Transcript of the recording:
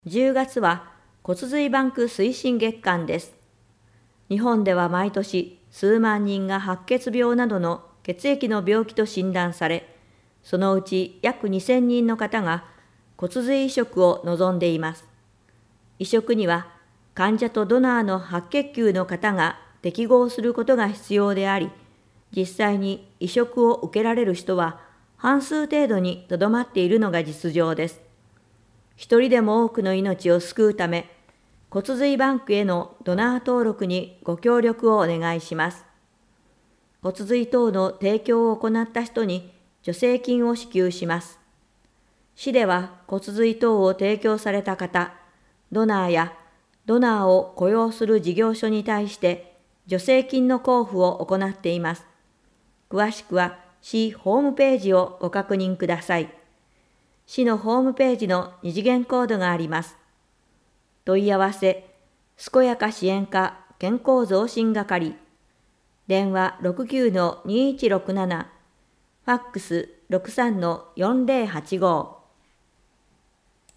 10月は骨髄バンク推進月間です。日本では毎年数万人が白血病などの血液の病気と診断され、そのうち約2000人の方が骨髄移植を望んでいます。移植には患者とドナーの白血球の方が適合することが必要であり、実際に移植を受けられる人は半数程度にとどまっているのが実情です。一人でも多くの命を救うため、骨髄バンクへのドナー登録にご協力をお願いします。骨髄等の提供を行った人に助成金を支給します。市では骨髄等を提供された方、ドナーやドナーを雇用する事業所に対して助成金の交付を行っています。詳しくは市ホームページをご確認ください。市のホームページの二次元コードがあります。問い合わせ、健やか支援課健康増進係、電話 69-2167、ファックス 63-4085